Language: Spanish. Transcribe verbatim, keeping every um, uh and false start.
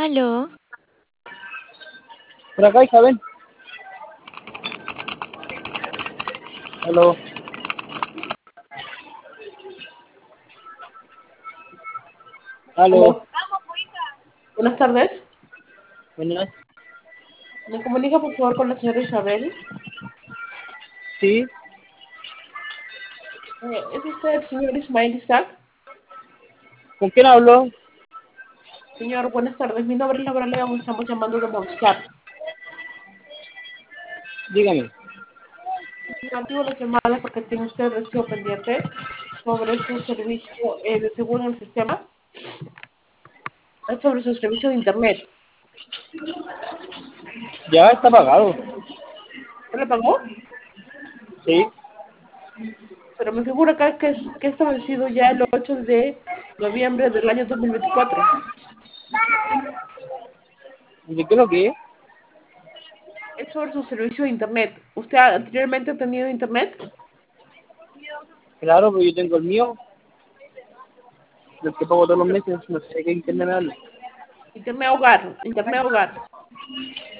Aló, Por acá, Isabel. Aló. Aló. Aló, buenas tardes. Buenas. ¿Me comunica por favor con la señora Isabel? Sí. Eh, ¿es usted el señor Ismael Isaac? ¿Con quién hablo? Señor, buenas tardes. Mi nombre es Laura León. Estamos llamando de Movistar. Dígame. El motivo de la llamada es porque tiene usted recibo pendiente sobre su servicio eh, de seguro en el sistema. Es sobre su servicio de Internet. Ya está pagado. ¿No le pagó? Sí. Pero me figura acá que, es, que está vencido ya el ocho de noviembre del año dos mil veinticuatro. ¿De qué es lo que es? Es sobre su servicio de Internet. ¿Usted anteriormente ha tenido Internet? Claro, pues yo tengo el mío, el que pago todos los meses. No sé qué internet me habla. Internet hogar, Internet hogar.